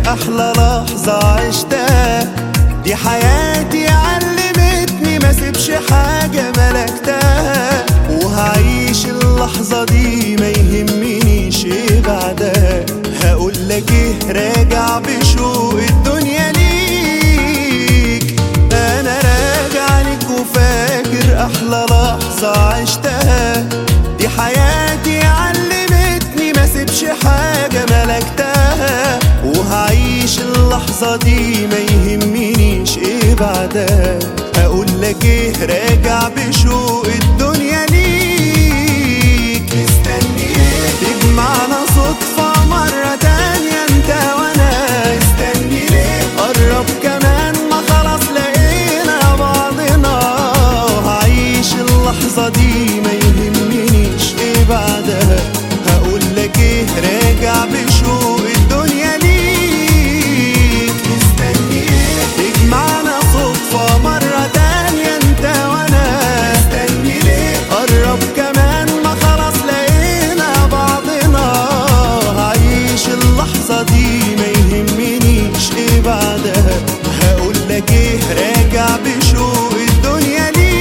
أحلى لحظة عشتها، دي حياتي علمتني ما سيبش حاجة ملكتها، وهعيش اللحظة دي ما يهمنيش ايه بعدها. هقولك ايه راجع بشوق الدنيا ليك، انا راجع لك وفاكر احلى لحظة عشتها، دي حياتي علمتني ما سيبش حاجة ملكتها، وهعيش اللحظة دي ما يهمنيش ايه بعدها. هقولك ايه راجع بشوق الدنيا ليك، مستني ايه تجمعنا صدفة مرة تانية انت وانا، مستني ليه قرب كمان ما خلاص لقينا بعضنا، هعيش اللحظة دي ما يهمنيش ايه بعدها. هقولك ايه راجع بشوق الدنيا ليك، مستني ايه تجمعنا صدفة مرة تانية انت وانا، مستني ليه قرب كمان ما خلاص لقينا بعضنا، هعيش اللحظة دي ما يهمنيش ايه بعدها. هقولك ايه راجع بشوق الدنيا ليك.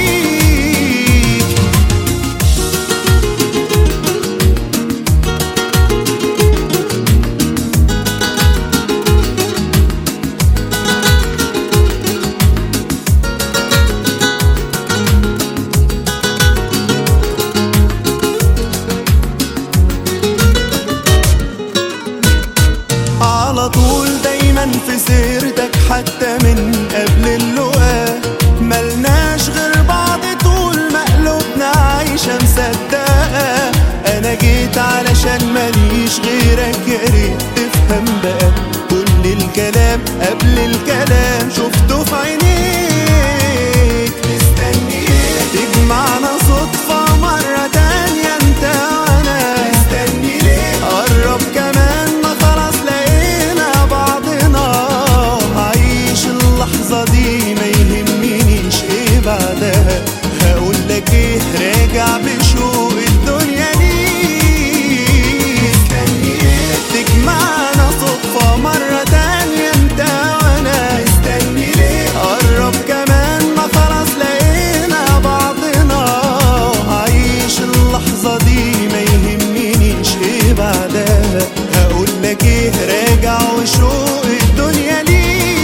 على طول دايما في سيرتك حتى من قبل اللقاء، ملناش غير بعض طول ما قلوبنا عايشة مصدقة. انا جيت علشان ماليش غيرك يا ريت تفهم بقى، كل الكلام قبل الكلام شفته في عينيك، مستني ايه تجمعنا صدفة مرة تانية انت وانا، مستني ليه قرب كمان ما خلاص لقينا بعضنا، هعيش اللحظة دي ما يهمنيش ايه بعدها. هقولك ايه راجع بشوق الدنيا ليك، مستني ايه تجمعنا صدفة مرة تانية انت وانا، مستني ليه قرب كمان ما خلاص لقينا بعضنا، هعيش اللحظة دي ما يهمنيش ايه بعدها. هقولك ايه راجع وشوق الدنيا ليك.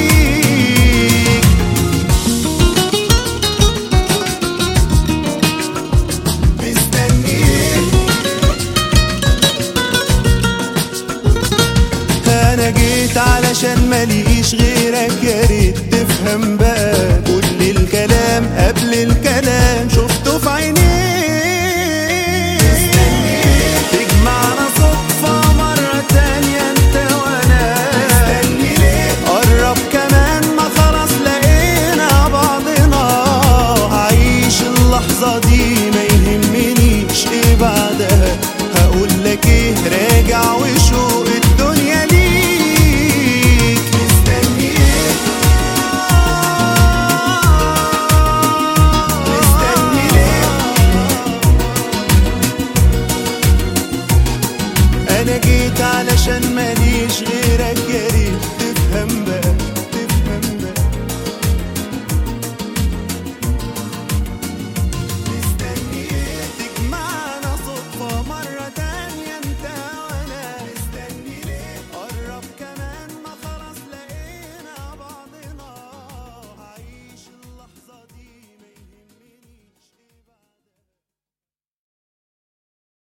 مستني ايه انا جيت علشان ماليش غيرك يا ريت تفهم بقى،